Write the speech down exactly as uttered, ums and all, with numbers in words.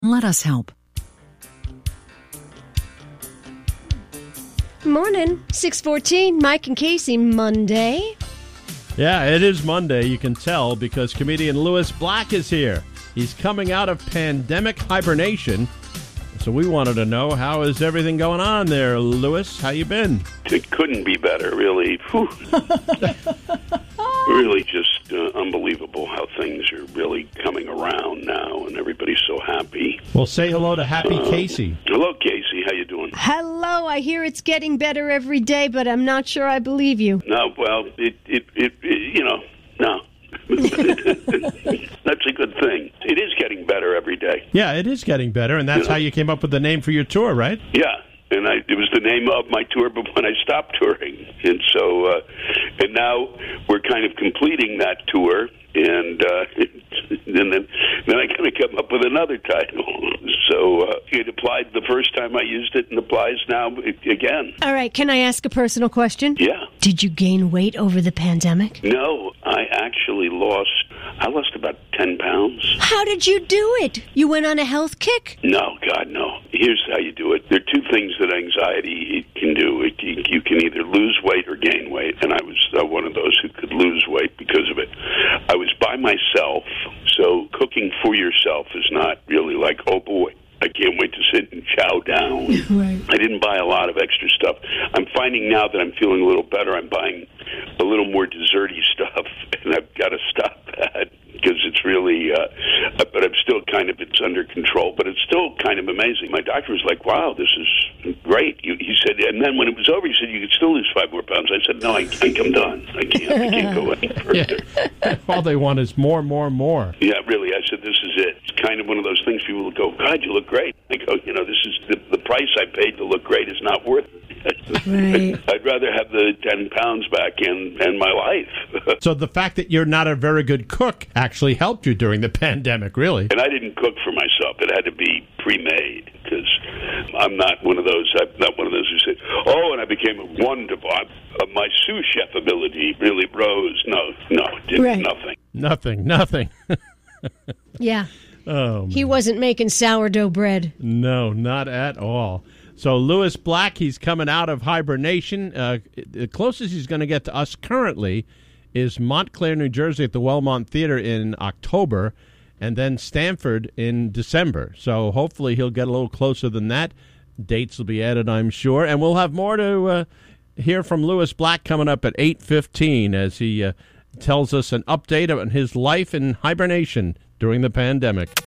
Let us help. Morning, six fourteen, Mike and Casey, Monday. Yeah, it is Monday, you can tell, because comedian Lewis Black is here. He's coming out of pandemic hibernation. So we wanted to know, how is everything going on there, Lewis? How you been? It couldn't be better, really. Really just uh, unbelievable how things are really coming around now, and everybody's so happy. Well, say hello to Happy Uh, Casey. Hello, Casey. How you doing? Hello, I hear it's getting better every day, but I'm not sure I believe you. No, well, it, it, it, it you know, no. That's a good thing. It is getting better every day. Yeah, it is getting better, and that's Yeah. how you came up with the name for your tour, right? Yeah. And I, it was the name of my tour, but when I stopped touring, and so, uh, and now we're kind of completing that tour, and uh, and then then I kind of come up with another title. So uh, it applied the first time I used it, and applies now again. All right, can I ask a personal question? Yeah. Did you gain weight over the pandemic? No, I actually lost. I lost about ten pounds. How did you do it? You went on a health kick? No, God, no. Here's how you do it. There are two things that anxiety can do. It, you, you can either lose weight or gain weight, and I was uh, one of those who could lose weight because of it. I was by myself, so cooking for yourself is not really like, oh, boy, I can't wait to sit and chow down. Right. I didn't buy a lot of extra stuff. I'm finding now that I'm feeling a little better, I'm buying a little more desserty stuff, and I've got to stop that because it's really, uh, but I'm still kind of, it's under control, but it's still kind of amazing. My doctor was like, wow, this is great. He, he said, and then when it was over, he said, you could still lose five more pounds. I said, no, I, I, I'm done. I can't, I can't go any further. Yeah. All they want is more, more, more. Yeah, really. I said, this is it. It's kind of one of those things people will go, God, you look great. I go, you know, this is the, the price I paid to look great is not worth it. Right. I'd rather have the ten pounds back and, and my life. So the fact that you're not a very good cook actually helped you during the pandemic, really. And I didn't cook for myself. It had to be pre-made because I'm not one of those. I'm not one of those who said, "Oh," and I became a wonderful. Uh, my sous chef ability really rose. No, no, it did Right. nothing. Nothing, nothing. Yeah. Oh, He wasn't making sourdough bread. no, not at all. So Lewis Black, he's coming out of hibernation. Uh, the closest he's going to get to us currently is Montclair, New Jersey at the Wellmont Theater in October, and then Stamford in December. So hopefully he'll get a little closer than that. Dates will be added, I'm sure. And we'll have more to uh, hear from Lewis Black coming up at eight fifteen as he uh, tells us an update on his life in hibernation during the pandemic.